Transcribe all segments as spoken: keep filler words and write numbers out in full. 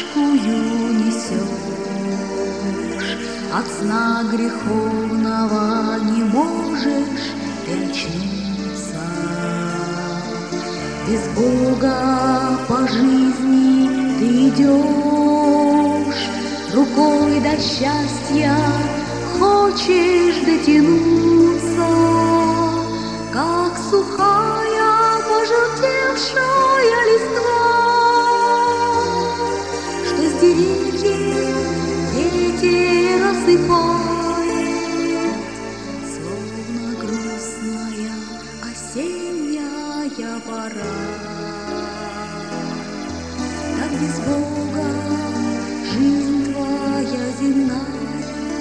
тяжкую несешь, от сна греховного не можешь ты очнуться. Без Бога по жизни ты идешь, рукой до счастья хочешь дотянуться, как сухая пожелтевшая листва, что с деревьев ветер осыпает, словно грустная осенняя пора. Так без Бога жизнь твоя земная,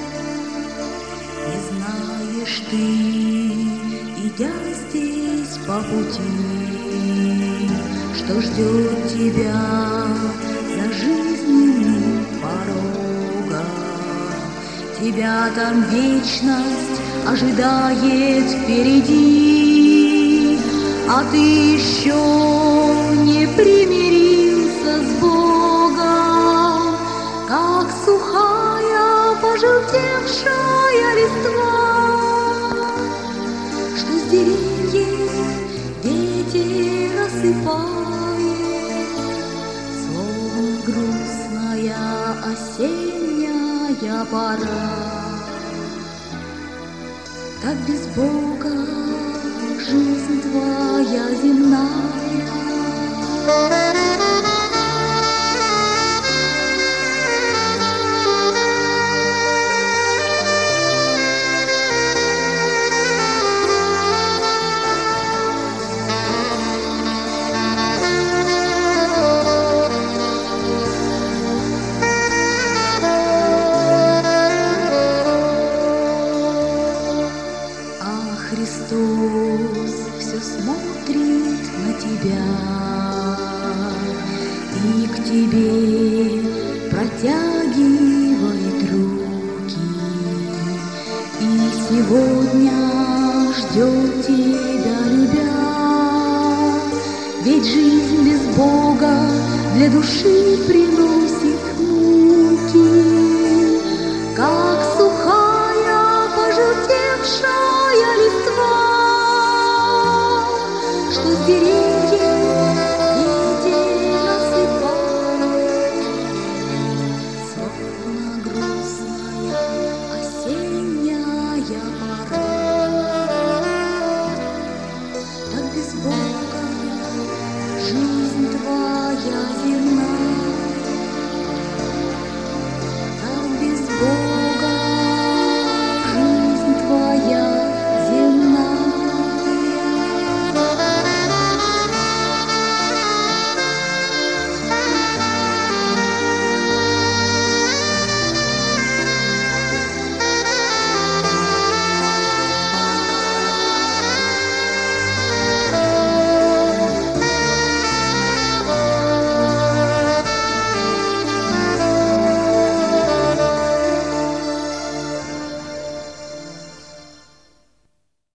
не знаешь ты, идя здесь по пути, что ждет тебя за жизненным порогом. Тебя там вечность ожидает впереди, а ты еще не примирился с Богом, как сухая пожелтевшая листва, что с деревьев ветер осыпает, словно грустная осенняя пора. Так без Бога жизнь твоя земная. Христос все смотрит на тебя и к тебе протягивает руки, и сегодня ждет тебя, любя, ведь жизнь без Бога для души приносит муки, как сухая пожелтевшая листва, что с деревьев ветер осыпает, словно грустная осенняя пора. Так без Бога жизнь твоя земная.